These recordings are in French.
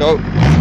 Ciao.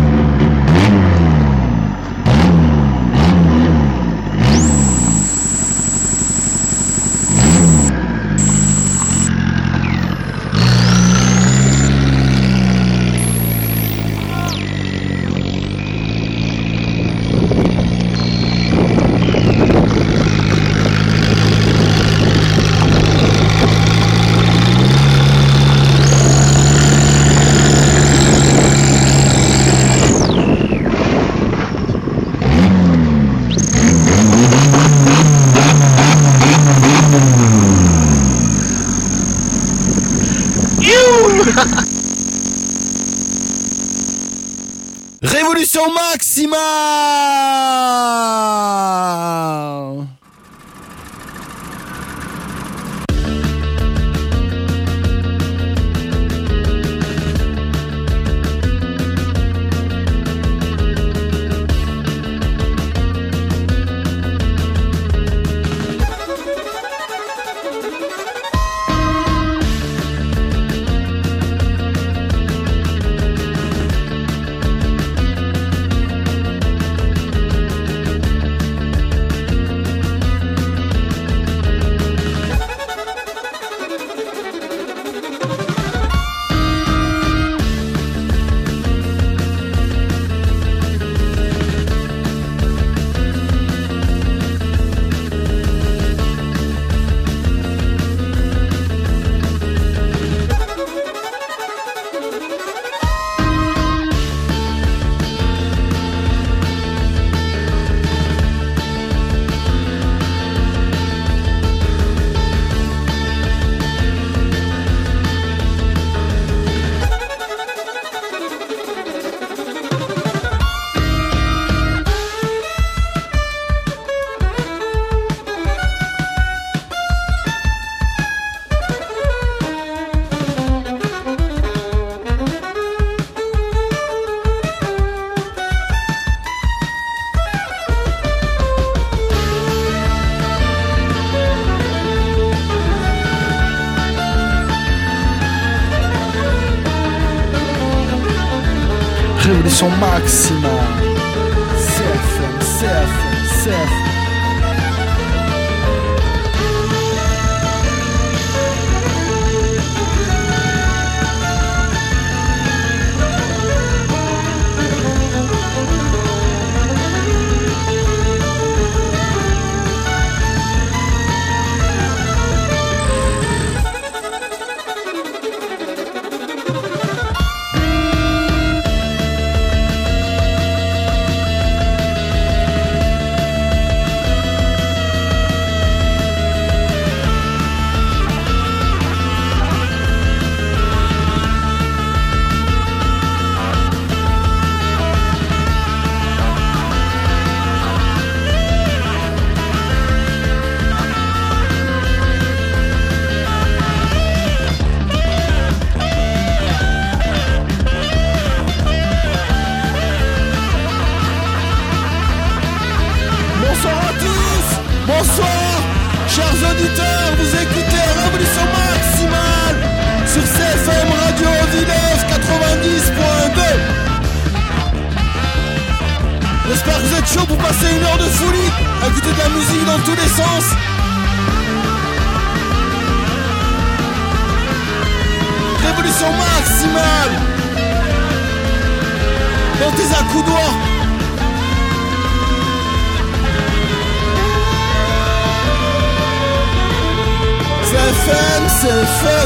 Révolution maximale. Révolution maximale. CFM, CFM, CFM. Bonsoir, chers auditeurs, vous écoutez Révolution Maximale sur CFM Radio Village 90.2. J'espère que vous êtes chaud pour passer une heure de folie, à écouter de la musique dans tous les sens. Révolution Maximale dans tes accoudoirs. C'est fun, c'est fun.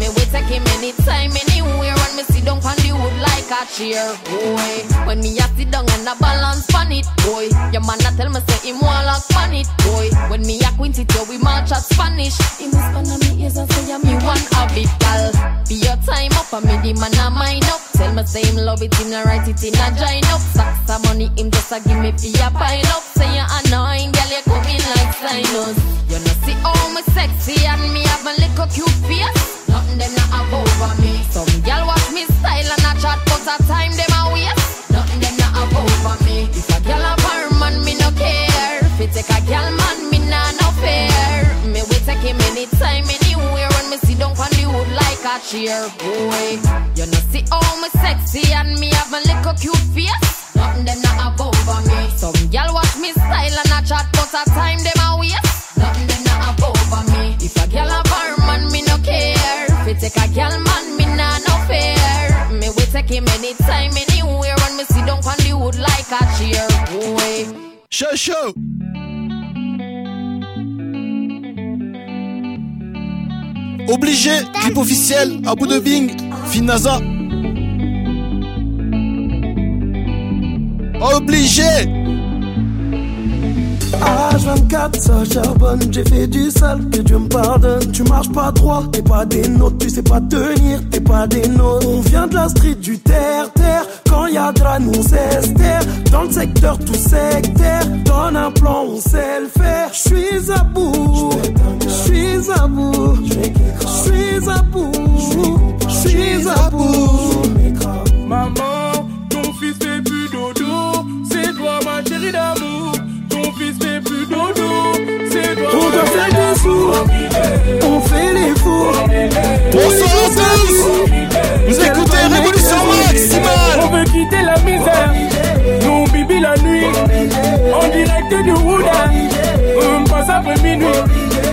cheer, boy. When me a sit down and a balance on it, boy. Your man a tell me say him want lock on it, boy. When me a quint it, yo, we march at Spanish. He whisper on me ears and say me one habit, gal. Be your time up and me the man a mine up. Tell me say him love it, him a write it in a join up. Sacks of money, him just a give me for a pile up. Say you annoying, gal, you come in like Sinus. You know see how me sexy and me have a little cute face. Nothing them not above me. Some gal watch me style and a chat, but a time them a waste. Nothing them not above me. If a gal a her man, me no care. If it take a gal man, me nah no fair. Me we take him anytime, anywhere. When me sit down on the wood like a chair, boy. You know see how me sexy and me have a little cute face. Nothing them not above me. Some gal watch me style and a chat, but a time them a waste. Nothing them not above me. If a gal a her man, me no care. If it take a gal man, me nah no fair. Me we take him anytime, anywhere. When me sit down on the wood like a chair, boy. Chaud. Obligé, clip officiel, Abu de Bing, Finaza. Obligé. H24, ça charbonne, j'ai fait du sale, que Dieu me pardonne. Tu marches pas droit, t'es pas des nôtres, tu sais pas tenir, t'es pas des nôtres. On vient de la street du terre-terre, quand y'a de la nous on s'estère. Dans le secteur tout sectaire, donne un plan, on sait le faire. J'suis à bout, j'suis à bout, j'suis à bout, j'suis à bout. Maman, ton fils fait plus dodo, c'est toi ma chérie d'amour. Ton fils fait plus dodo, c'est toi. On doit faire des sous, on fait les fous. Bonsoir à tous. Vous écoutez Révolution Maximale. On veut quitter la misère, nous bibi la nuit. En direct du Houda, on passe après minuit.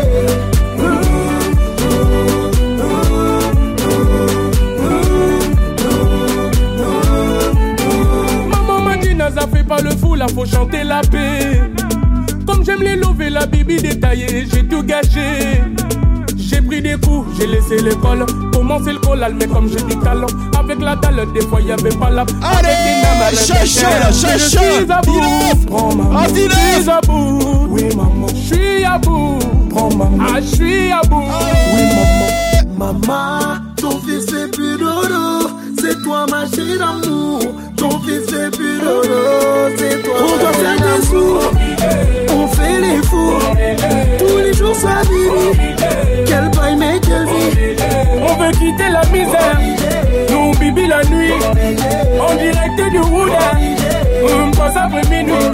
Maman m'a dit Naza fait pas le fou, là faut chanter la paix. Comme j'aime les lover, la bibi détaillée, j'ai tout gâché. J'ai pris des coups, j'ai laissé l'école. Commencé le collal, mais comme je dis talent. Avec la dalle, des fois y'avait pas la. Allez, chacha, je suis à bout. Prends maman, je suis à bout. Oui maman, je suis à bout. Prends maman, ah je suis à bout. Oui maman. Maman, ton fils fait plus dodo, c'est toi ma chérie d'amour. Ton fils fait plus dodo, c'est toi. On doit faire des sous, on fait les fous. Tous les jours ça vit, quel bail mais quelle vie. On veut quitter la misère, nous bibi la nuit. En direct du Houda, on passe après minuit.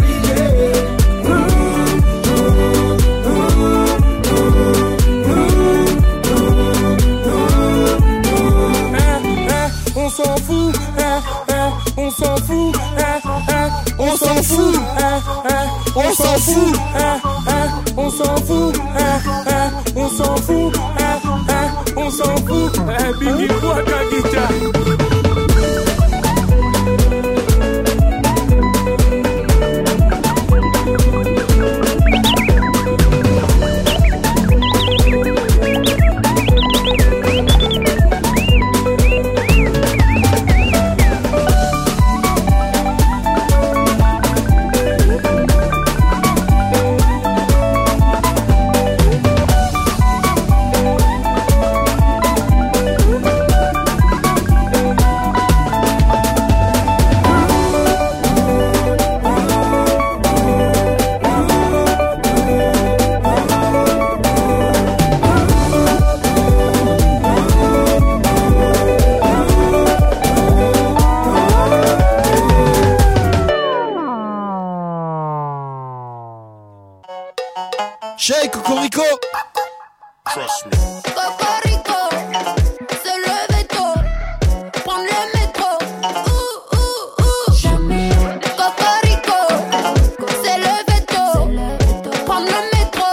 On s'en fout, on s'en fout, on s'en fout, on s'en fout, on s'en fout, on s'en fout, on s'en fout, Biggie Ouattara. Shake Cocorico. Trust me. Cocorico, se lever tôt, prendre le métro. Jamais. Cocorico, se lever tôt, prendre le métro.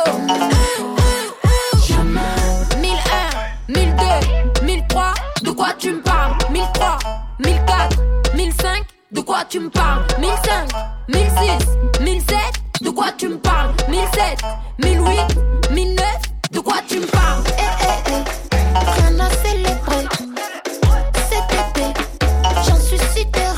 Jamais. 1001, 1002, 1003, de quoi tu me parles? 1003, 1004, 1005, de quoi tu me parles? 1005, 1006, 1007, de quoi tu me parles? 1007, 1008, 1009, de quoi tu me parles? Rien à célébrer cet été, j'en suis sidérée.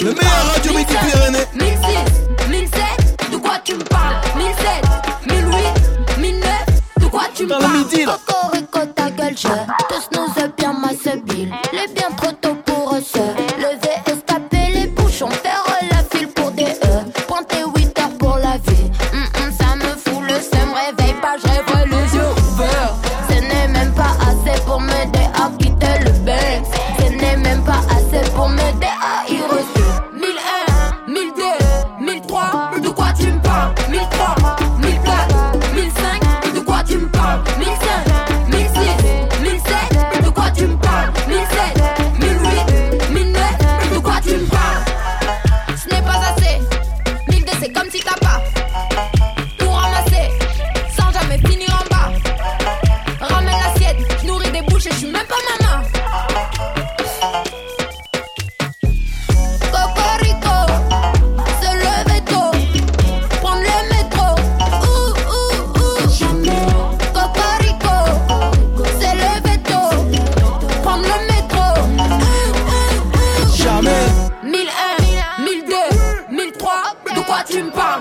Le meilleur radio Midi-Pyrénées. 1006, 1007, de quoi tu me parles? 1007, 1008, 1009, de quoi tu me parles? Dans le midi là. Cocorico ta gueule, je te snooze bien ma sebile. Les bien trop tôt pour se lever et se taper les bouchons. Faire la file pour des pointer 8 heures pour la vie. Ça me fout le seum, réveille pas, je rêve les yeux ouverts. Ce n'est même pas assez pour m'aider à quitter le Benz. Ce n'est même pas assez pour m'aider à y rester. 1001, 1002, 1003, de quoi tu me parles? 1003, 1004, 1005, de quoi tu me parles? 1005, 1006, 1007, de quoi tu me parles? 1007, 1008, 1009, de quoi tu me parles? Ce n'est pas assez. 1002, c'est comme si t'as pas tout ramassé sans jamais finir en bas. Ramène l'assiette, je nourris des bouches et je suis même pas maman. Cocorico, se lever tôt, prendre le métro. Jamais. Cocorico, se lever tôt, prendre le métro. Jamais. 1001, 1002, 1003, de quoi tu me parles?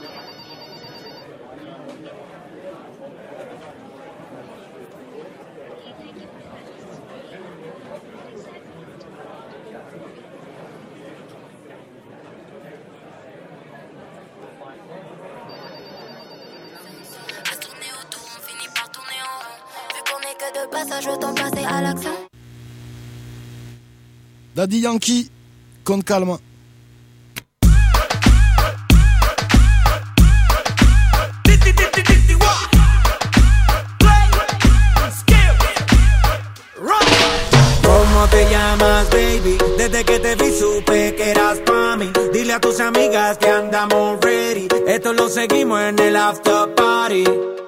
Tourner autour, on finit par tourner en rond. Vu qu'on est que de passage, autant passer à l'action. Daddy Yankee, compte calme. ¿Cómo te llamas, baby? Desde que te vi supe que eras pa' mí. Dile a tus amigas que andamos ready. Esto lo seguimos en el after party.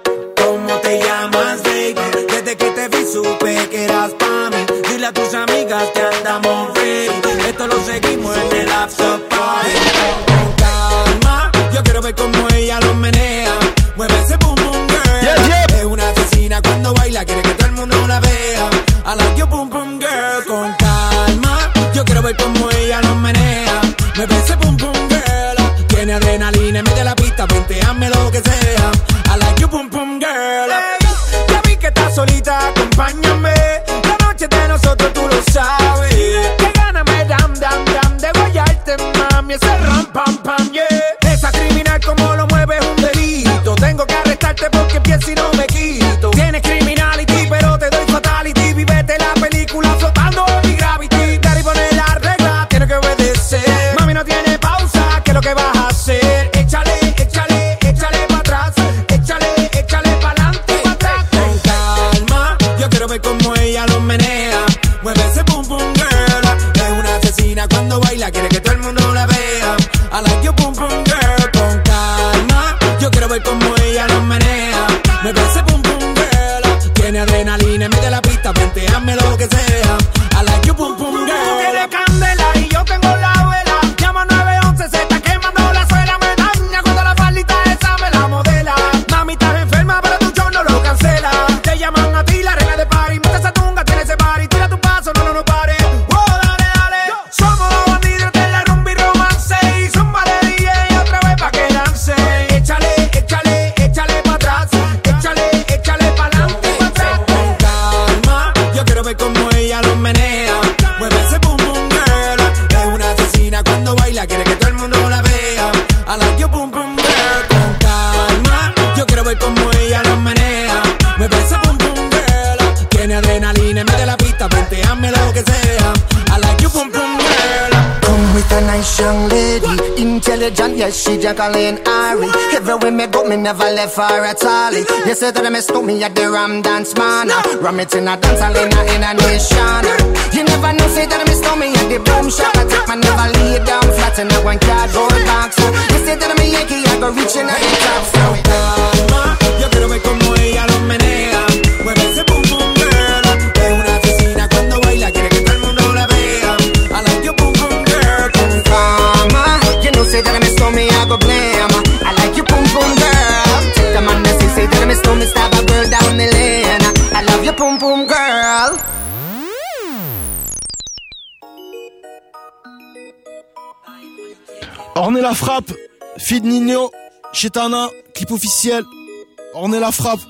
¿Cómo te llamas, baby? Desde que te vi supe que eras pa' mí. Dile a tus amigas que andamos ready. Esto lo seguimos en el after party. Con calma, yo quiero ver cómo ella lo menea. Mueve ese boom boom girl. Yeah, yeah. Es una asesina cuando baila, quiere que todo el mundo la vea. I like your boom boom girl. Con calma, yo quiero ver cómo ella lo menea. Mueve ese boom boom girl. Tiene adrenalina, mete la pista, venteame lo que sea. I like your boom boom girl. Hey, ya vi que estás solita, acompáñame. La noche de nosotros tú lo sabes. Que gana me dam dam dam de guayarte, mami. Ese ram pam pam yeah. Esa criminal como lo mueve es un delito. Tengo que arrestarte porque pienso y no me quito. Tienes criminality pero te doy fatality. Vivete la película flotando en mi gravity. Daddy pone la regla, tiene que obedecer. Mami no tiene pausa, ¿qué es lo que vas a hacer? Échale, échale, échale pa' atrás. Échale, échale pa'lante, pa' atrás. Con calma, yo quiero ver cómo ella lo menea. Mueve ese boom boom girl. Es una asesina cuando baila, quiere que todo el mundo la vea. I like your boom boom girl. Con calma, yo quiero ver cómo ella lo menea. Mueve ese boom boom girl. Tiene adrenalina, mete la pista, venteame lo que sea. I like your boom boom girl. Tú tienes candela y yo tengo la vela. Llama 911, se está quemando la suela. Me daña cuando la faldita esa me la modela. Mami, estás enferma, pero tu show no lo cancela. Te llaman a ti la reina de party. Mete esa tunga, tiene ese party. Tira tu paso, no pare. Oh, dale, dale. Somos los bandidos de la rumba y romance. Y zumba de DJ otra vez pa' que lance. Échale, échale, échale pa' atrás. Échale, échale pa'lante, pa' atrás. Con calma, yo quiero ver cómo ella lo menea. Mueve ese boom boom girl. Es una asesina cuando baila, quiere que todo el mundo la vea. I like your boom boom girl. Con calma, yo quiero ver cómo ella lo menea. Mueve ese boom boom girl. Tiene adrenalina, mete la pista, venteame lo que sea. I like your boom boom girl. Come with a nice young lady, intelligent, yes, she Jacqueline Ari. Everywhere me go, me never left her at all. You say that me stole me at the Ram Dance Man. Ram it in a dance hall in a nation. You never know, say that me stole me at the Boom Shop. I take my never lay down flat in a one cardboard box. You say that me Yankee, I go reaching at the top. So calma, yo quiero ver cómo ella lo menea. Mueve ese boom boom girl. Es una asesina cuando baila, quiere que todo el mundo la vea. I like your boom boom girl. Con calma, you know say that me stole me, I go blame. I like your boom boom girl. Take the man that say that me stole me, stab a girl down the lane. I love your boom boom girl. Ornez la frappe, Feed Nino, Chetana, clip officiel. Ornez la frappe.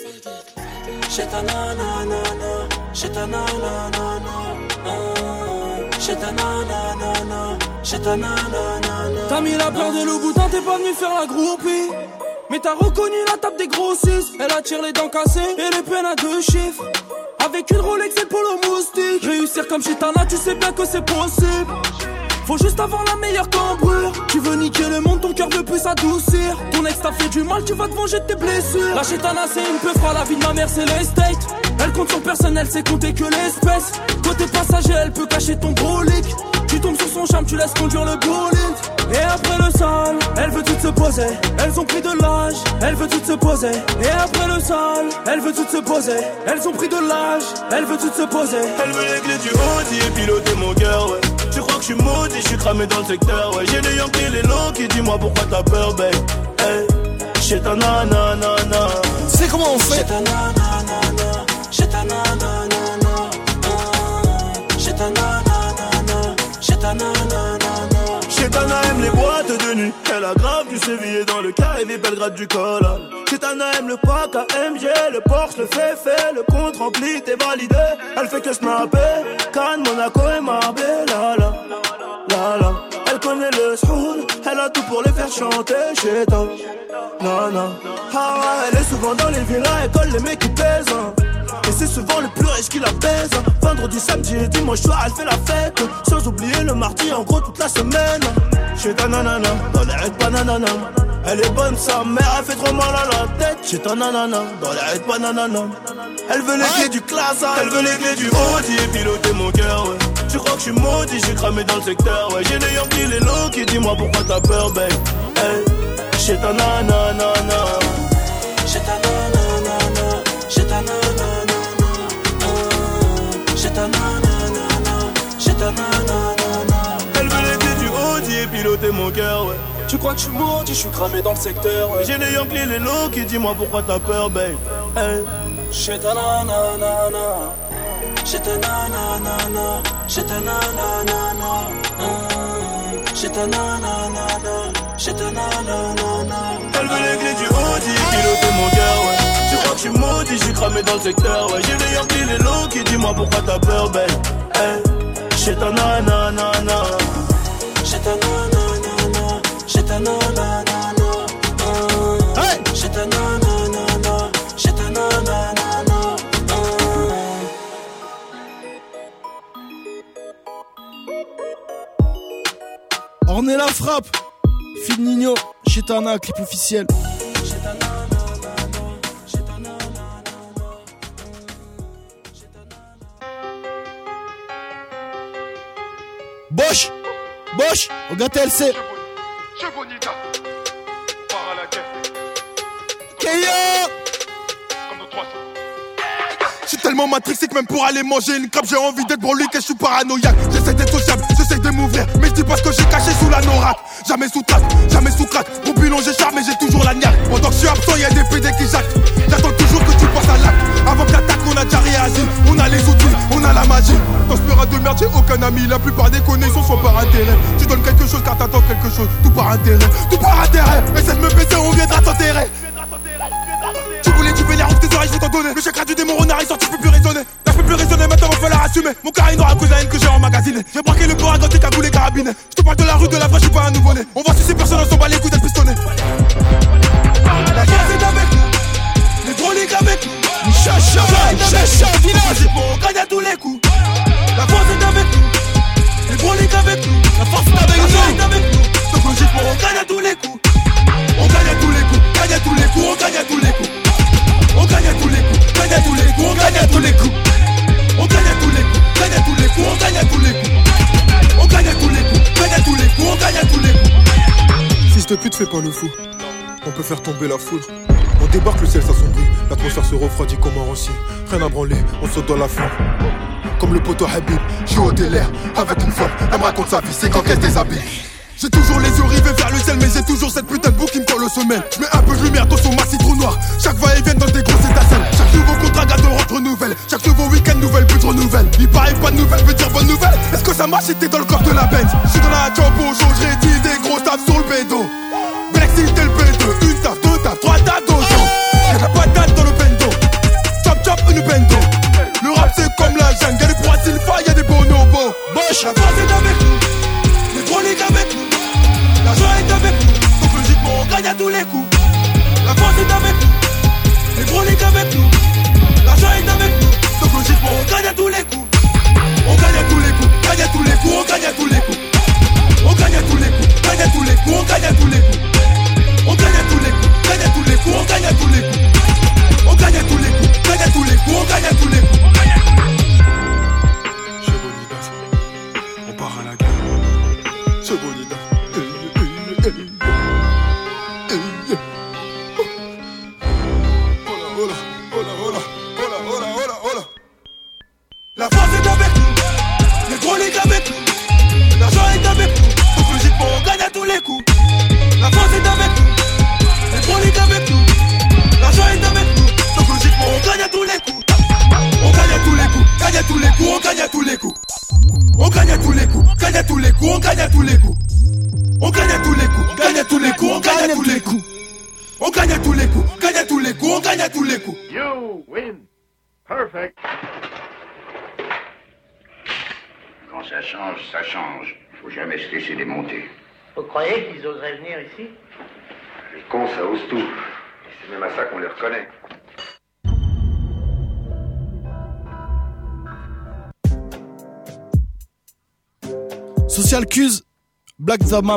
Chetana, nanana, Chetana, nanana, Chetana, nanana, Chetana, nanana. T'as mis la peur de l'au-boudin, t'es pas venu faire la groupie. Mais t'as reconnu la table des grossistes. Elle attire les dents cassées et les peines à 2 chiffres. Avec une Rolex et polo moustique. Réussir comme Chetana, tu sais bien que c'est possible. Faut juste avoir la meilleure cambrure. Tu veux niquer le monde, ton cœur veut plus s'adoucir. Ton ex t'a fait du mal, tu vas te venger de tes blessures. La Chetana c'est une peu fera, la vie de ma mère c'est l'estate. Elle compte son personnel, c'est compter que l'espèce. Côté passager, elle peut cacher ton brolic. Tu tombes sur son charme, tu laisses conduire le bullet. Et après le sale, elle veut toutes se poser. Elles ont pris de l'âge, elle veut toutes se poser. Et après le sale, elle veut toutes se poser. Elles ont pris de l'âge, elle veut toutes se poser. Elle veut les clés du Audi et piloter mon cœur, ouais. Tu crois que je suis maudit, je suis cramé dans le secteur, ouais. J'ai les Yankees, les Loki, dis-moi pourquoi t'as peur, babe. Hey, Chetana, nanana. C'est comment on fait? Chetana, nanana, Chetana, nanana, Chetana, nanana, Chetana, nanana. Chetana aime les boîtes de nuit. Elle a grave du sévillé dans le Caribe, Belgrade du col. Chetana aime le pack AMG, le Porsche, le fait, le compte rempli, t'es validé. Elle fait que snapper, Cannes, Monaco et Marbella, la. Elle connaît le soul, elle a tout pour les faire chanter. Chetana, nana. Ah ouais, elle est souvent dans les villas, elle colle les mecs qui pèsent. Et c'est souvent le plus riche qui la baise. Vendredi, samedi et dimanche soir, elle fait la fête. Sans oublier le mardi, en gros toute la semaine. Chetana, nana, dans les raids bananana. Elle est bonne, sa mère, elle fait trop mal à la tête. Chetana, nana, dans les raids bananana. Elle veut les clés du classe, elle veut les clés du Audi et piloter mon cœur, ouais. Tu crois que je suis maudit, je suis cramé dans le secteur, ouais. J'ai les Yankees, les Loki, dis-moi pourquoi t'as peur, babe. Hey, Chetana, nanana. Chetana, nanana, Chetana, nanana, Chetana, nanana, Chetana, nanana. Elle veut les clés du Audi et piloter mon cœur, ouais. Tu crois que je suis maudit, je suis cramé dans le secteur, ouais. J'ai les Yankees, les Loki, dis-moi pourquoi t'as peur, babe. Hey. Chetana, nanana, Chetana, nanana, Chetana, nanana, Chetana, nanana, Chetana, nanana. Elle veut les clés du Audi et piloter mon cœur, ouais. Tu crois que je suis maudit, je suis cramé dans le secteur, ouais. J'ai les Yankees, les Loki, dis-moi pourquoi t'as peur, babe. Hey, Chetana, nanana. Chetana, nanana, Chetana, nanana, hey, Chetana, nanana, Chetana, nanana. Ornez la frappe, Feed Nino, Chetana, clip officiel. Bosch, regarde TLC. Keya. Je suis tellement matrixé que même pour aller manger une crabe, j'ai envie d'être brûlé que je suis paranoïaque. J'essaie d'être sociable, j'essaie de m'ouvrir, mais je dis pas ce que j'ai caché sous la norac. Jamais sous trace, jamais sous crack. Au bilan j'ai charmé, j'ai toujours la niaque. Pendant que je suis absent, y'a des PD qui jactent. J'attends toujours que tu passes à l'acte. Avant que t'attaques, on a déjà réagi. On a les outils, on a la magie. Dans ce peur de merde, j'ai aucun ami. La plupart des connaissances sont par intérêt. Tu donnes quelque chose car t'attends quelque chose. Tout par intérêt, tout par intérêt. Essaie de me baisser, on viendra t'enterrer. Tu voulais du vénère, ouvre tes oreilles, je vais t'en donner. Le chakra du démon renard est sorti, je peux plus raisonner. Là je peux plus raisonner, maintenant va falloir assumer. Mon carré n'aura cause la haine que j'ai emmagasiné. J'ai braqué le port à gâter, cagoulé, carabiné. Je te parle de la rue, de la vraie, je suis pas un nouveau-né. On va sucer personne, on s'en bat les couilles d'être pistonné. La guerre c'est avec nous, les drôliques avec nous. Chacha, village. On gagne à tous les coups. La force est avec nous, les drôliques avec nous. La force est avec nous. Donc logiquement on gagne à tous les coups. On gagne à tous les coups, gagne à tous les coups, on gagne à tous les coups. On gagne à tous les coups, gagne à tous les coups, on gagne à tous les coups. On gagne à tous les coups, gagne à tous les coups, on gagne à tous les coups. On gagne à tous les coups, gagne à tous les coups, on gagne à tous les coups. Fils de pute, fais pas le fou. On peut faire tomber la foudre. On débarque, le ciel s'assombrit. L'atmosphère se refroidit comme un rossier. Rien à branler, on saute dans la flamme. Comme le poteau Habib, je suis au l'air avec une femme. Elle me raconte sa vie, c'est quand qu'elle se déshabille. J'ai toujours les yeux rivés vers le ciel, mais j'ai toujours cette putain de boucle qui me colle aux semelles. J'mets un peu de lumière dans son massif trop noir. Chaque va-et-vient dans des grosses étincelles. Chaque nouveau contrat garde rentre nouvelle. Chaque nouveau week-end nouvelle but renouvelle. Il paraît pas de nouvelles, veut dire bonne nouvelle. Est-ce que ça marche si t'es dans le corps de la Benz? J'suis dans la job au jour, j'rédis des grosses taf sur le bédo. Brexit et le B2, une taf, deux taf, trois taf, dojo. Y'a de la patate dans le bendo. Chop chop, une bendo. Le rap c'est comme la jungle, y'a des proies Silva, y'a des bonobos. Bosch, la base est avec nous, les chroniques avec nous. L'argent est avec nous, donc logiquement on gagne à tous les coups. La force est avec nous, les chroniques avec nous. L'argent est avec nous, donc logiquement on gagne à tous les coups. On gagne à tous les coups, gagne à tous les coups, on gagne à tous les coups. On gagne à tous les coups, gagne à tous les coups, on gagne à tous les coups. On gagne à tous les coups, gagne à tous les coups, on gagne à tous les coups. On gagne à tous les coups, gagne à tous les coups, on gagne à tous les coups. Chez Bonita, on part à la guerre. Chez Bonita. La France est avec nous, les chroniques avec nous. L'argent est avec nous, donc logiquement on gagne à tous les coups. La France est avec nous, les chroniques avec nous. L'argent est avec nous, donc logiquement on gagne à tous les coups. On gagne à tous les coups, gagne à tous les coups, on gagne à tous les coups. On gagne à tous les coups, gagne à tous les coups, on gagne à tous les coups. On gagne à tous les coups, gagne à tous les coups, on gagne à tous les coups. On gagne à tous les coups, gagne à tous les coups, on gagne à tous les coups. You win. Perfect. Quand ça change, ça change. Faut jamais se laisser démonter. Vous croyez qu'ils oseraient venir ici? Les cons, ça ose tout. C'est même à ça qu'on les reconnaît. Social Cuse, Black the Map.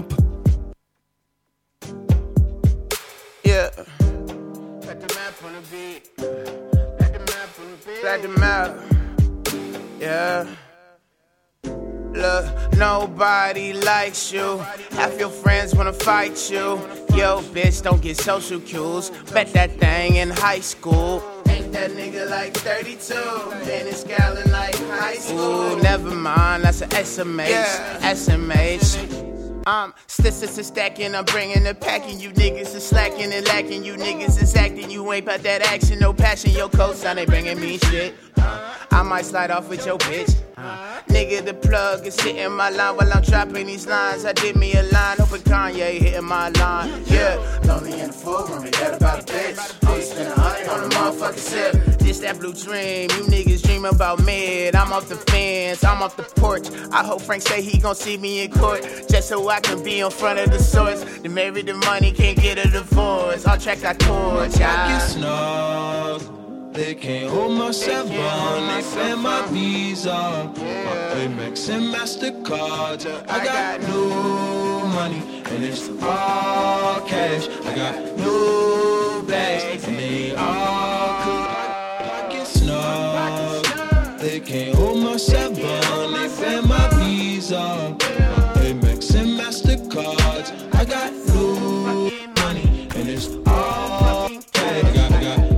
Yeah. Black the map on the beat. Black the map on the beat. Black the map. Yeah. Look, nobody likes you. Half your friends wanna fight you. Yo, bitch, don't get social cues. Bet that thing in high school. Ain't that nigga like 32? Been in Scallon like high school. Ooh, never mind, that's an SMH. Yeah. SMH. Stacking, I'm bringing the packing. You niggas is slacking and lacking. You niggas is acting. You ain't about that action, no passion. Your cosign ain't bringing me shit. I might slide off with your bitch. Nigga, the plug is hitting my line while I'm dropping these lines. I did me a line, hoping Kanye hitting my line. Yeah, lonely in the full room, that about a bitch. Only spend 100 on a motherfucking sip. This that blue dream, you niggas dream about mid. I'm off the fence, I'm off the porch. I hope Frank say he gon' see me in court, just so I can be in front of the source. The married the money, can't get a divorce. All track I torch, yeah. They can't hold my 7, they pay my Visa, my Amex and MasterCard. I got no money and it's all cash. I got no bags and they all pocket snug. They can't hold my 7, they pay my Visa, Amex and MasterCard. I got no money and it's all cash. I got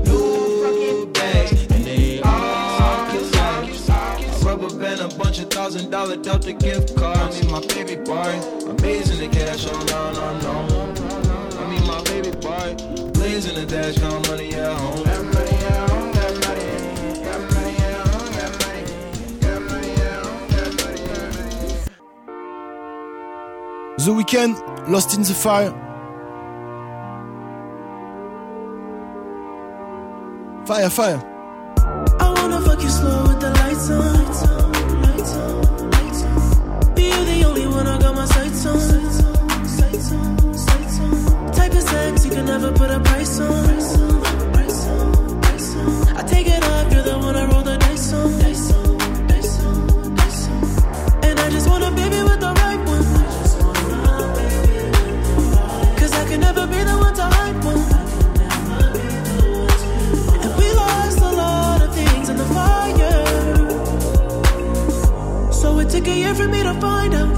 $1,000 Delta gift cards. I mean my baby boy, amazing the cash on no. I mean my baby boy, blazing the dash, count money at home. Got money at home, got money, got money at home, got money, got money at home, got money at home. The Weeknd, Lost in the Fire. Fire. I wanna fuck you slow with the lights on. You're the only one I got my sights on. Type of sex you can never put a price on. I take it off, you're the one I roll the dice on. And I just want a baby with the right one. Cause I can never be the one to hype one. And we lost a lot of things in the fire. So it took a year for me to find out.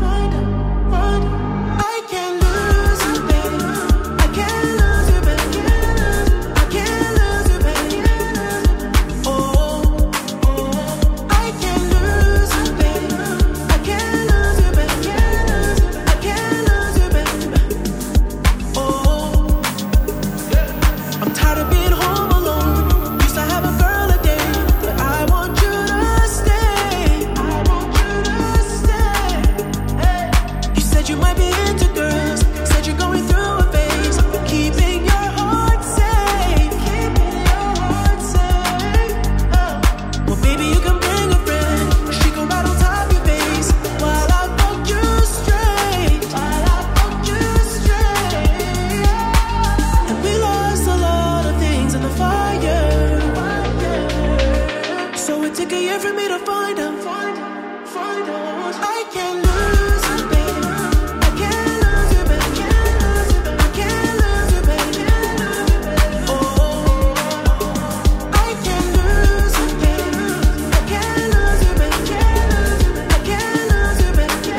I can't lose you, baby. I can't lose you, baby. I can't lose you, baby. Oh, I can't lose you, baby. I can't lose you, baby. I can't lose you, baby. Oh, I'm tired of being home alone. Used to have a girl a day, but I want you to stay. I want you to stay. It'll take a year for me to find out. I can't lose you, baby. I can't lose you, baby. I can't lose you, baby. Oh, I can't lose you, baby. I can't lose you, baby. I can't lose you, baby.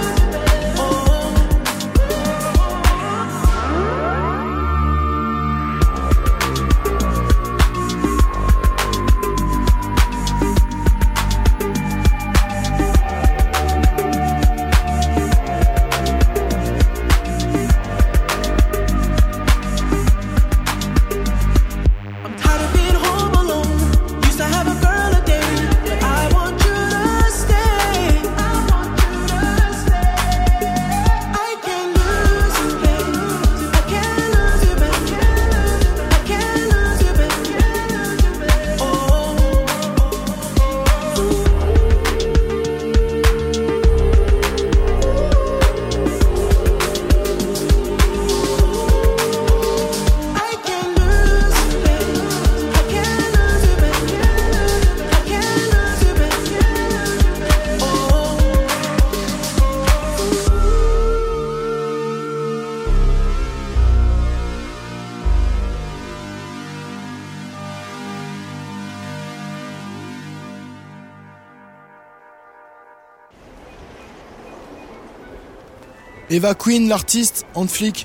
Eva Queen, l'artiste, en flic.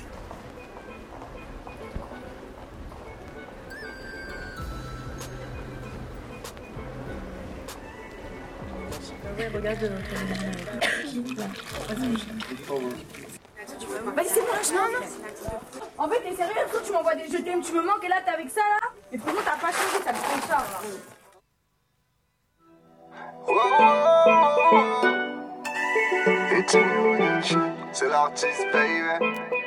Vas-y, c'est bon, non. En fait, t'es sérieux, tu m'envoies des je t'aime, tu me manques et là t'es avec ça là. Et franchement, t'as pas changé, ça te comme ça. C'est l'artiste, baby.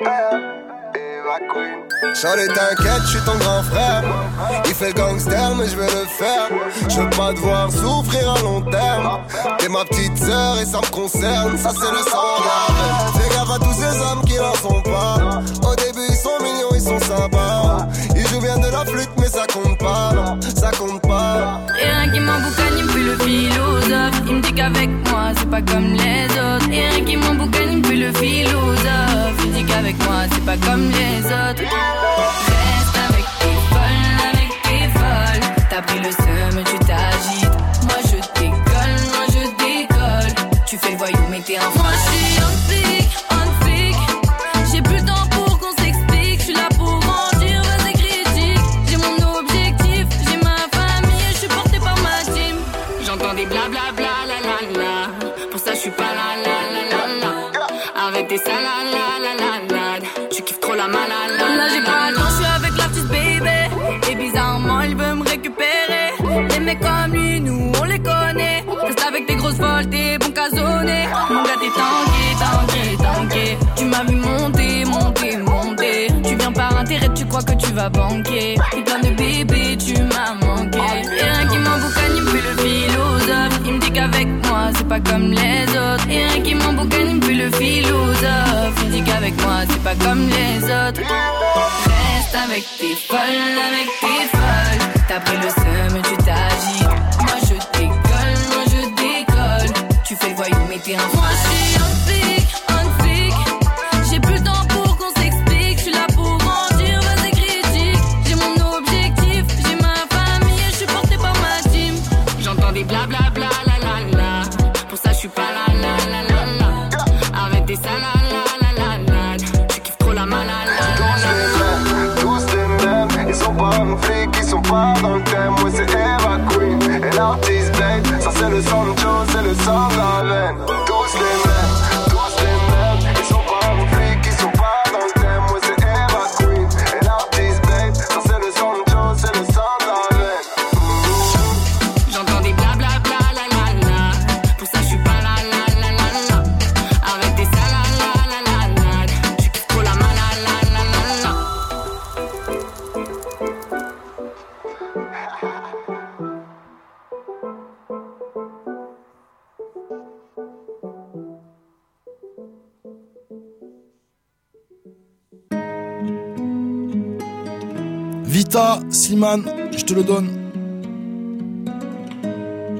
Eva Queen. Charlie, t'inquiète, je suis ton grand frère. Il fait gangster, mais je vais le faire. Je veux pas te voir souffrir à long terme. T'es ma petite sœur et ça me concerne. Ça, c'est le sang grave. Fais gaffe à tous ces hommes qui n'en sont pas. Au début, ils sont mignons, ils sont sympas. Ils jouent bien de la flûte, mais ça compte pas. Non, ça compte pas. Et un qui m'emboucane, il me fait le philosophe. Il me dit qu'avec moi, c'est pas comme les autres. Et un qui m'emboucane, il me fait le philosophe. Il dit qu'avec moi, c'est pas comme les autres. Reste avec tes folles. T'as pris le seum et tu t'agites. Moi je décolle. Tu fais le voyou mais t'es un fan. Moi je suis on flic. J'ai plus le temps pour qu'on s'explique. Je suis là pour mentir, vas-y critique. J'ai mon objectif, j'ai ma famille et je suis porté par ma team. J'entends des blablabla la la la. Pour ça je suis pas la la la la la. Arrêtez ça la la la la la. Tu kiffes trop la malala. Là j'ai pas le temps, je suis avec l'artiste baby. Et bizarrement il veut me récupérer. Les mecs comme lui, nous on les connaît. Reste avec tes grosses folles, t'es bon casonné. Mon gars t'es tanké. Tu m'as vu monter. Tu viens par intérêt, tu crois que tu vas banquer. Et plein de bébés, tu m'as manqué. Et un qui m'emboucane, il me fait le philosophe. Il me dit qu'avec moi, c'est pas comme les autres. Et un qui m'emboucane, il me fait le philosophe. Il dit qu'avec moi, c'est pas comme les autres. Reste avec tes folles. T'as pris le seum et tu t'agites. Moi je décolle. Tu fais le voyou mais t'es un fan. Moi je suis on flic. J'ai plus le temps pour qu'on s'explique. Je suis là pour mentir, vas-y critique. J'ai mon objectif, j'ai ma famille et je suis porté par ma team. J'entends des blablabla la la la. Pour ça je suis pas la la la la la. Arrêtez ça la la la la la. Tu kiffes trop la malala. Tous les mêmes, ils sont pas en flic, ils sont pas dans le thème. Ouais, c'est Eva Queen et l'artiste babe. Ça c'est le Sancho, c'est le sang de la veine. Tous les mêmes, ils sont pas en flic, ils sont pas dans le thème. Ouais, c'est Eva Queen et l'artiste babe. Ça c'est le Sancho, c'est le sang de la veine. J'entends des blablabla la la la. Pour ça je suis pas la la la la la. Arrêtez ça la la la la la. Tu kiffes trop la malala la la la. Vita, Slimane, je te le donne.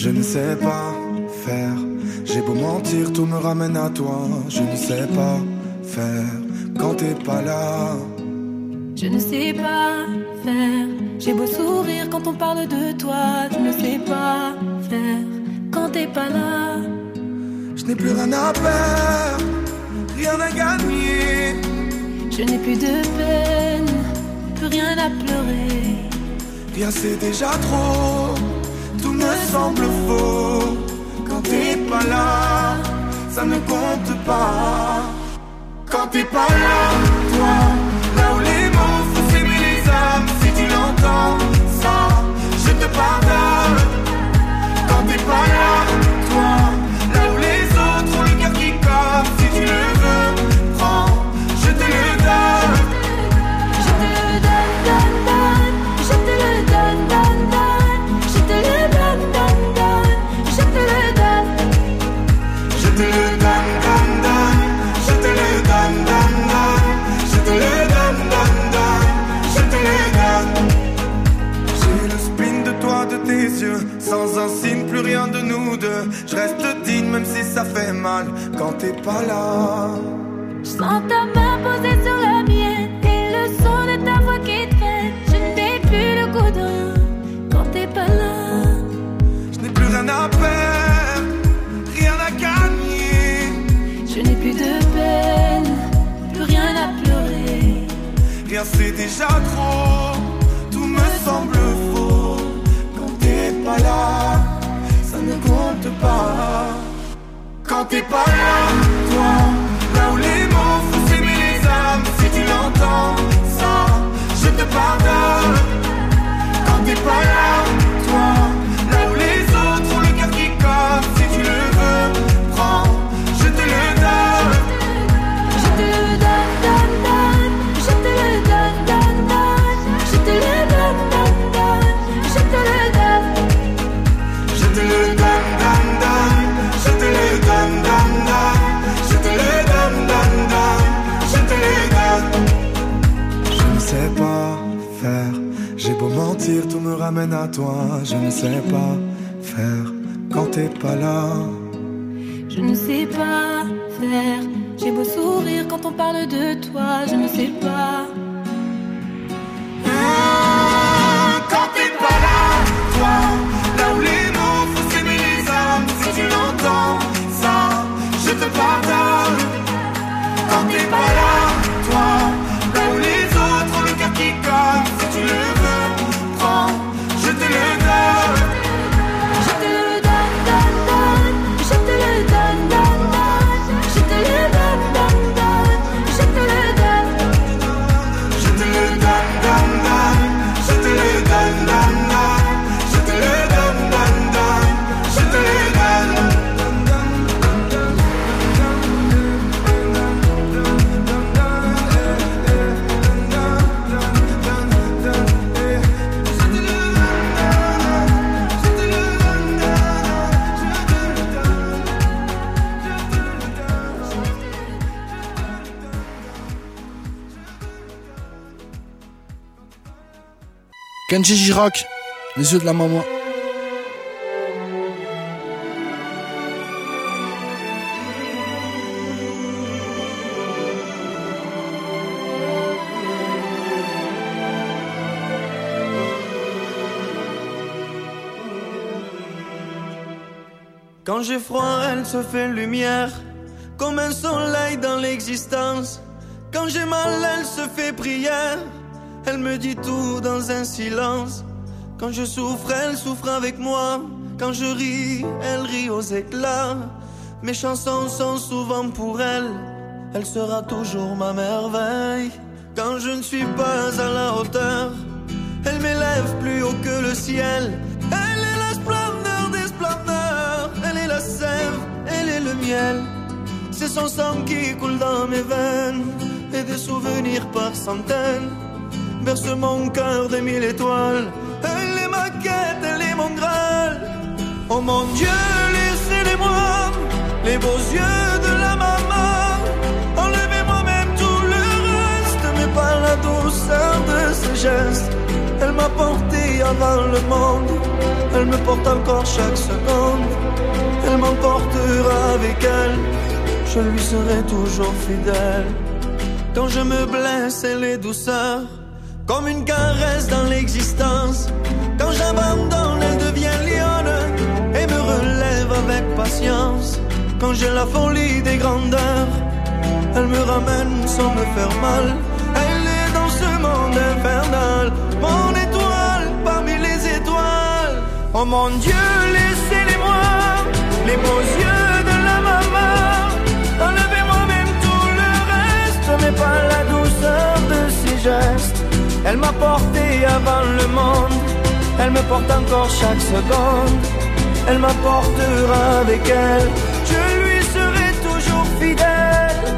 Je ne sais pas faire. J'ai beau mentir, tout me ramène à toi. Je ne sais pas faire quand t'es pas là. Je ne sais pas faire. J'ai beau sourire quand on parle de toi. Je ne sais pas faire quand t'es pas là. Je n'ai plus rien à perdre, rien à gagner. Je n'ai plus de peine, plus rien à pleurer. Rien c'est déjà trop, tout me semble faux. Quand t'es pas là, ça ne compte pas. Quand t'es pas là, toi, là où les mots font s'aimer les âmes. Si tu l'entends, ça, je te pardonne. Quand t'es pas là, toi, là où les autres ont le cœur qui colle. Si tu le veux, prends, je te le donne. Je te le donne, donne, donne. Je te le donne, donne, donne. Je te le donne, donne, donne. Je te le donne. Je te le donne, donne, donne. Je te le donne, donne, donne. Je te le donne, donne, donne. Je te le donne. J'ai le spleen de toi, de tes yeux. Sans un signe, plus rien de nous deux. Je reste digne même si ça fait mal quand t'es pas là. Je sens ta main posée sur la mienne et le son de ta voix qui traîne. Je n'ai plus le goût de rien quand t'es pas là. Je n'ai plus rien à perdre, rien à gagner. Je n'ai plus de peine, plus rien à pleurer. Rien c'est déjà trop, tout me semble faux. Quand t'es pas là, ça ne compte pas. Quand t'es pas là, toi, là où les mots font s'aimer les âmes. Si tu l'entends, ça, je te pardonne. Quand t'es pas là, toi, là où les autres ont le cœur qui colle. Si tu le veux, prends, je te le donne. Je te le donne, donne, donne. Je te le donne, donne, donne. Je te le donne, donne, donne. Je te le donne. Je te le donne, donne, donne. Je te le donne, donne, donne. Je te le donne, donne, donne. Je te le donne. Je ne sais pas faire. J'ai beau mentir, tout me ramène à toi. Je ne sais pas faire quand t'es pas là. Je ne sais pas faire. J'ai beau sourire quand on parle de toi. Je ne sais pas. Quand t'es pas là, toi, là où les mots font s'aimer les âmes. Si tu l'entends, ça, je te pardonne. Quand t'es pas là, toi, là où les autres ont le cœur qui colle. Si tu le veux, prends, je te le donne. Je te le donne, donne, donne. Je te le donne, donne, donne. Je te le donne, donne, donne. Je te le donne. Je te le donne, donne, donne. Je te le donne, donne, donne. Je te le donne, donne, donne. Je te le donne. Kenji Girac, les yeux de la maman. Quand j'ai froid, elle se fait lumière, comme un soleil dans l'existence. Quand j'ai mal, elle se fait prière. Elle me dit tout dans un silence. Quand je souffre, elle souffre avec moi. Quand je ris, elle rit aux éclats. Mes chansons sont souvent pour elle. Elle sera toujours ma merveille. Quand je ne suis pas à la hauteur, elle m'élève plus haut que le ciel. Elle est la splendeur des splendeurs. Elle est la sève, elle est le miel. C'est son sang qui coule dans mes veines. Et des souvenirs par centaines berce mon cœur des 1000 étoiles. Elle est ma quête, elle est mon graal. Oh mon Dieu, laissez-les-moi, les beaux yeux de la maman. Enlevez-moi même tout le reste, mais pas la douceur de ses gestes. Elle Elle m'a porté avant le monde, elle me porte encore chaque seconde. Elle m'emportera avec elle, je lui serai toujours fidèle. Quand je me blesse, elle est douceur, comme une caresse dans l'existence. Quand j'abandonne, elle devient lionne et me relève avec patience. Quand j'ai la folie des grandeurs, elle me ramène sans me faire mal. Elle est dans ce monde infernal, mon étoile parmi les étoiles. Oh mon Dieu, laissez-les-moi, les beaux yeux de la maman. Enlevez-moi même tout le reste, mais pas la douceur de ses gestes. Elle m'a porté avant le monde, elle me porte encore chaque seconde. Elle m'apportera avec elle, je lui serai toujours fidèle.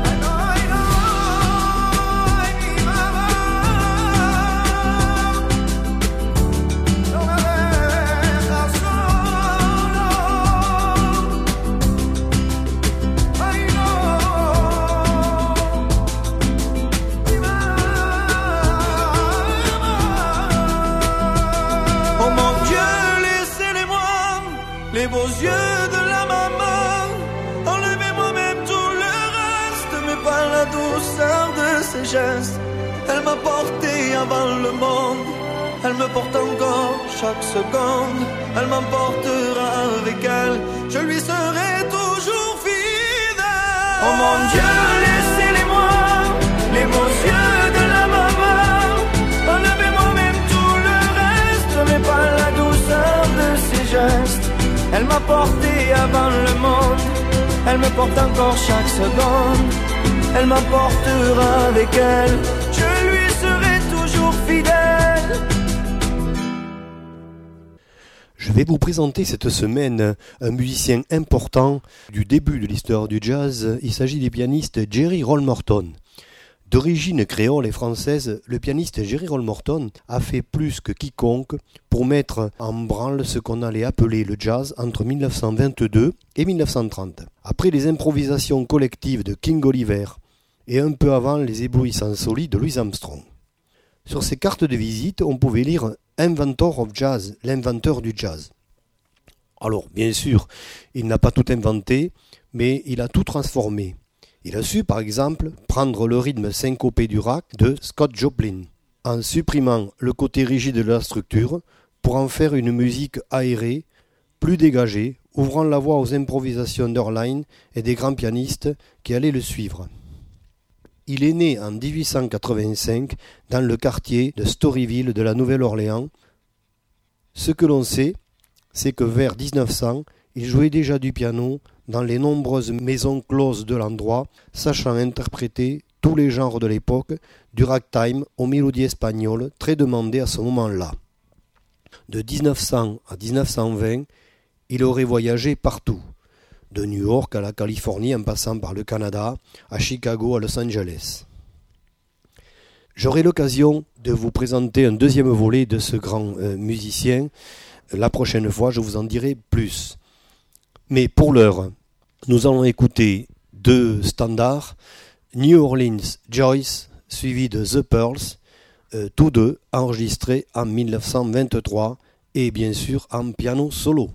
Les beaux yeux de la maman, enlevez-moi même tout le reste, mais pas la douceur de ses gestes. Elle m'a porté avant le monde, elle me porte encore chaque seconde. Elle m'emportera avec elle, je lui serai toujours fidèle. Oh mon Dieu, laissez-les-moi, les beaux yeux de la maman. Enlevez-moi même tout le reste, mais pas la douceur de ses gestes. Elle m'a porté avant le monde, elle me porte encore chaque seconde. Elle m'emportera avec elle, je lui serai toujours fidèle. Je vais vous présenter cette semaine un musicien important du début de l'histoire du jazz. Il s'agit du pianiste Jerry Roll Morton. D'origine créole et française, le pianiste Jerry Roll Morton a fait plus que quiconque pour mettre en branle ce qu'on allait appeler le jazz entre 1922 et 1930. Après les improvisations collectives de King Oliver et un peu avant les éblouissants solis de Louis Armstrong. Sur ses cartes de visite, on pouvait lire « Inventor of Jazz », l'inventeur du jazz. Alors, bien sûr, il n'a pas tout inventé, mais il a tout transformé. Il a su, par exemple, prendre le rythme syncopé du rock de Scott Joplin, en supprimant le côté rigide de la structure pour en faire une musique aérée, plus dégagée, ouvrant la voie aux improvisations d'Earline et des grands pianistes qui allaient le suivre. Il est né en 1885 dans le quartier de Storyville de la Nouvelle-Orléans. Ce que l'on sait, c'est que vers 1900, il jouait déjà du piano dans les nombreuses maisons closes de l'endroit, sachant interpréter tous les genres de l'époque, du ragtime aux mélodies espagnoles, très demandées à ce moment-là. De 1900 à 1920, il aurait voyagé partout, de New York à la Californie en passant par le Canada, à Chicago, à Los Angeles. J'aurai l'occasion de vous présenter un deuxième volet de ce grand musicien. La prochaine fois, je vous en dirai plus. Mais pour l'heure, nous allons écouter deux standards, New Orleans Joyce, suivi de The Pearls, tous deux enregistrés en 1923 et bien sûr en piano solo.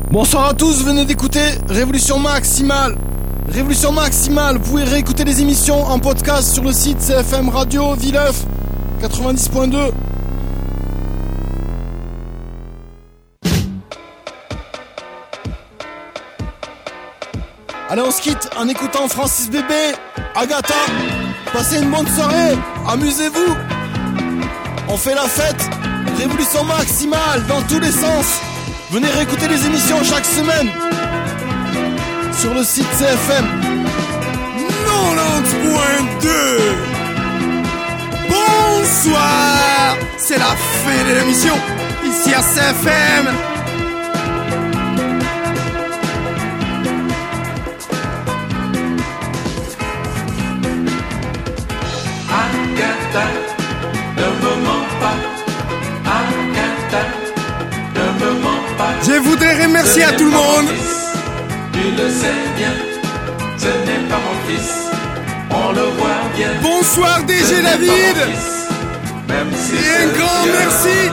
Bonsoir à tous, venez d'écouter Révolution Maximale. Révolution Maximale, vous pouvez réécouter les émissions en podcast sur le site CFM Radio Villeuf 90.2. Allez, on se quitte en écoutant Francis Bébé, Agatha. Passez une bonne soirée, amusez-vous. On fait la fête, Révolution Maximale dans tous les sens. Venez réécouter les émissions chaque semaine sur le site CFM 90.2. Bonsoir, c'est la fin de l'émission ici à CFM. Agatha, ne me mens pas. Agatha, ne me mens pas. Je voudrais remercier à tout le monde. Tu le sais bien, ce n'est pas mon fils. On le voit bien. Bonsoir DG David. Même si et un grand merci.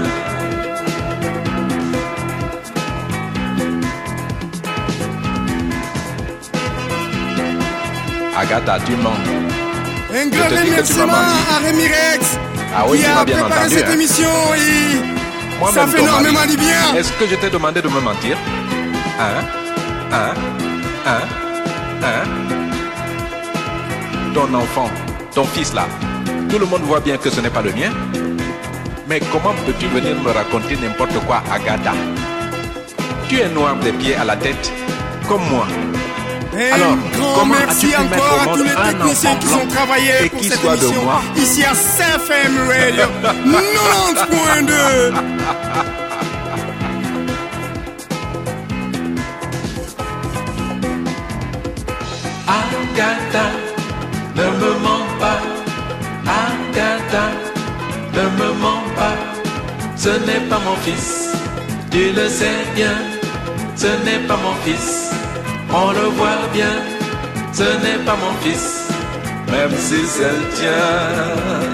Agatha, tu mens. Un grand remerciement à Rémi Rex qui a préparé cette émission et ça fait énormément du bien. Est-ce que je t'ai demandé de me mentir? Ton enfant, ton fils là, tout le monde voit bien que ce n'est pas le mien. Mais comment peux-tu venir me raconter n'importe quoi, Agatha? Tu es noir des pieds à la tête, comme moi. Alors, grand merci encore à tous les techniciens qui ont travaillé pour cette émission ici à CFM Radio 90.2. Agatha, ne me mens pas. Agatha, ne me mens pas. Ce n'est pas mon fils, tu le sais bien. Ce n'est pas mon fils, on le voit bien. Ce n'est pas mon fils, même si c'est le tien.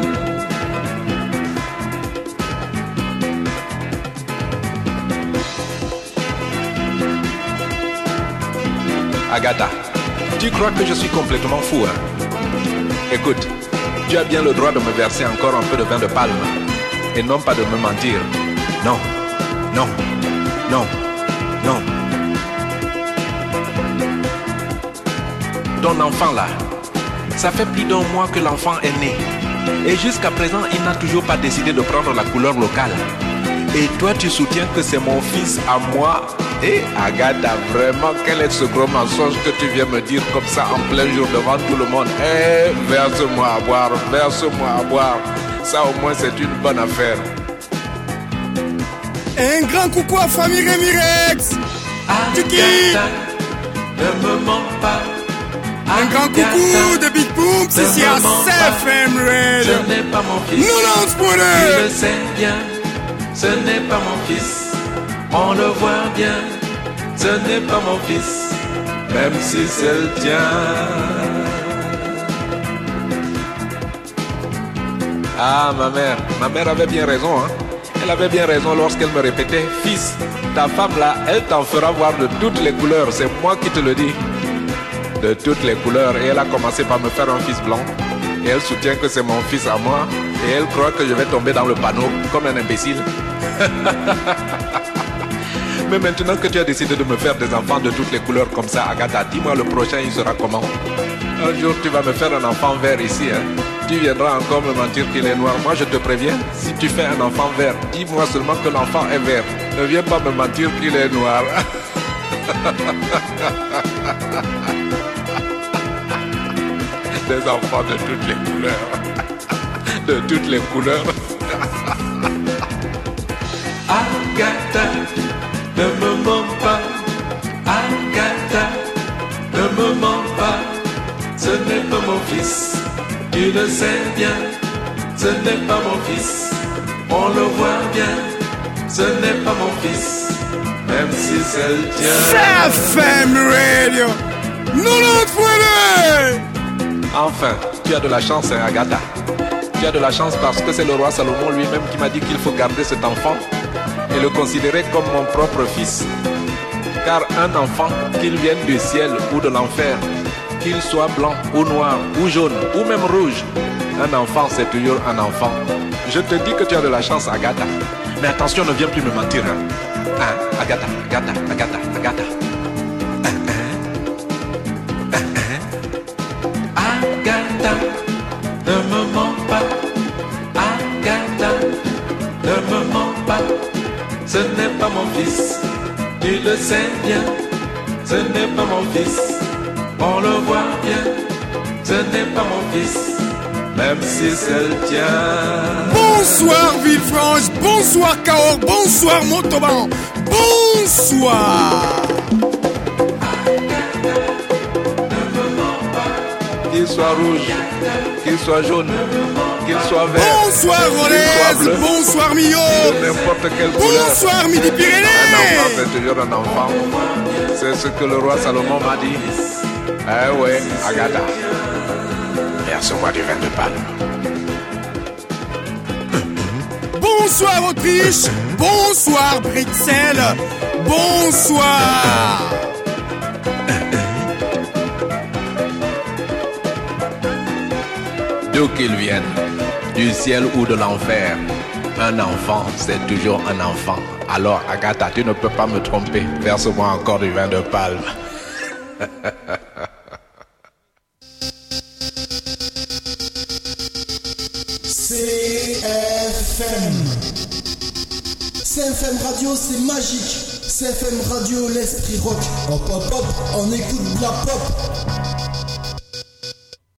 Agatha, tu crois que je suis complètement fou, hein? Écoute, tu as bien le droit de me verser encore un peu de vin de palme et non pas de me mentir. Non, non, non, non. Ton enfant là, ça fait plus d'un mois que l'enfant est né. Et jusqu'à présent, il n'a toujours pas décidé de prendre la couleur locale. Et toi, tu soutiens que c'est mon fils à moi? Et Agatha, vraiment, quel est ce gros mensonge que tu viens me dire comme ça en plein jour devant tout le monde? Eh, verse-moi à boire, verse-moi à boire. Ça au moins c'est une bonne affaire. Un grand coucou à famille Rémi Rex. Agatha, ne me mens pas. Un grand coucou de Big Boom, c'est ici à CFM Radio. Ce n'est pas mon fils. 90.2. Tu le sais bien, ce n'est pas mon fils. On le voit bien, ce n'est pas mon fils, même si c'est le tien. Ah, ma mère avait bien raison, hein. Elle avait bien raison lorsqu'elle me répétait: fils, ta femme là, elle t'en fera voir de toutes les couleurs, c'est moi qui te le dis. De toutes les couleurs. Et elle a commencé par me faire un fils blanc. Et elle soutient que c'est mon fils à moi. Et elle croit que je vais tomber dans le panneau comme un imbécile. Mais maintenant que tu as décidé de me faire des enfants de toutes les couleurs comme ça, Agatha, dis-moi le prochain il sera comment? Un jour tu vas me faire un enfant vert ici, hein. Tu viendras encore me mentir qu'il est noir. Moi je te préviens, si tu fais un enfant vert, dis-moi seulement que l'enfant est vert. Ne viens pas me mentir qu'il est noir. Des enfants de toutes les couleurs. De toutes les couleurs. Agatha, ne me mens pas. Agatha, ne me mens pas. Ce n'est pas mon fils, tu le sais bien. Ce n'est pas mon fils, on le voit bien. Ce n'est pas mon fils, même si c'est le tien. CFM Radio 90.2. Enfin, tu as de la chance, hein, Agatha. Tu as de la chance parce que c'est le roi Salomon lui-même qui m'a dit qu'il faut garder cet enfant. et le considérer comme mon propre fils. Car un enfant, qu'il vienne du ciel ou de l'enfer, qu'il soit blanc ou noir ou jaune ou même rouge, un enfant c'est toujours un enfant. Je te dis que tu as de la chance, Agatha. Mais attention, ne viens plus me mentir. Hein, Agatha, Agatha, Agatha, Agatha. Agatha, ne me mens pas. Agatha, ne me mens pas. Ce n'est pas mon fils, tu le sais bien. Ce n'est pas mon fils, on le voit bien. Ce n'est pas mon fils, même si c'est le tien. Bonsoir Villefranche, bonsoir Cahors, bonsoir Montauban, bonsoir. Qu'il soit rouge, qu'il soit jaune, qu'il soit vert. Bonsoir Rodez, bonsoir Millau. N'importe quelle couleur. Bonsoir Midi-Pyrénées. Un enfant, c'est toujours un enfant. C'est ce que le roi Salomon m'a dit. Eh ouais, Agatha. Verse-moi du vin de palme. Bonsoir Autriche, bonsoir Bruxelles, bonsoir. D'où qu'il vienne, du ciel ou de l'enfer, un enfant, c'est toujours un enfant. Alors Agatha, tu ne peux pas me tromper. Verse-moi encore du vin de palme. CFM Radio, c'est magique. CFM Radio, l'esprit rock. Hop hop hop, on écoute de la pop.